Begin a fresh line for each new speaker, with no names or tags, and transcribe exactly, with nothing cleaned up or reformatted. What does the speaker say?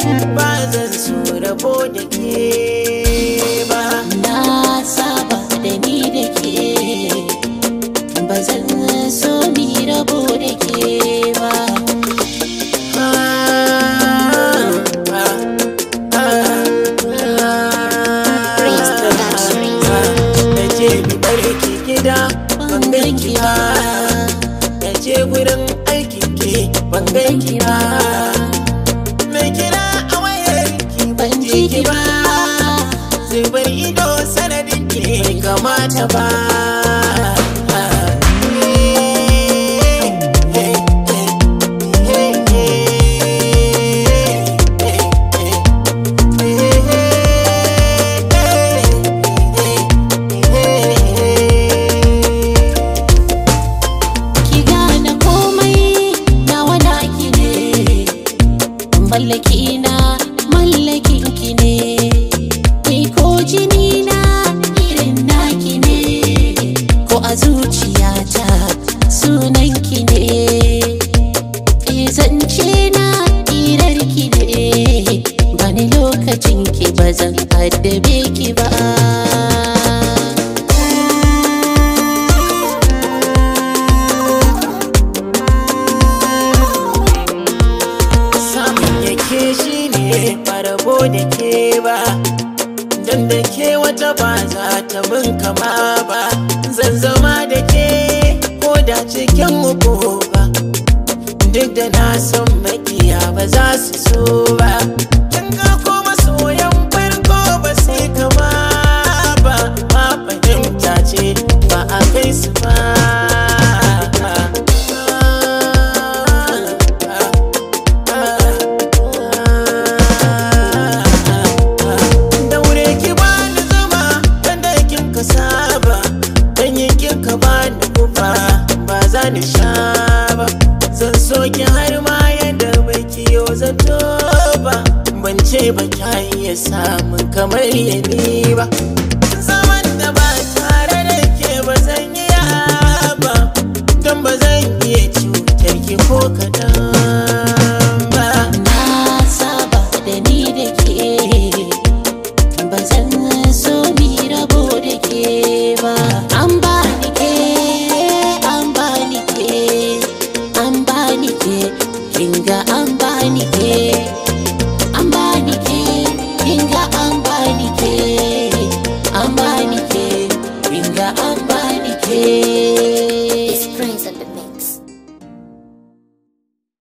ba zan so rabo da ke ba.
Na saba da ni da ke, ba zan so mi rabo da ke ba.
Ban ganki ba, na je gurin aikin ki ban ganki ba, na kira a wayar ki ban ji ki ba, zubar ido sanadin ki bai kamata ba.
Mallaki na mallakin ki ne, ni ko jini na irin naki ne, ko a zuciyata sunan ki ne, e zance na irar ki ne, bani lokacin ki ba zan addabe ki ba. Farabo da ke ba, don da ke wata ba za ta min kama ba, zan zama da ke ko da cikin uku ba, duk da na san makiya ba za su so ba. Kin ga ko masoyan farko ba sai kama ba, ma fahimta ce ba a kai su ba. Ba za ni sha ba, zan soki har ma yadda baki yo zato ba, ban ce ba ta iya samun kamar yami ba. Zaman da ba tare da ke ba zan yi ba, don ba zan iya cutar ki ko kaɗan.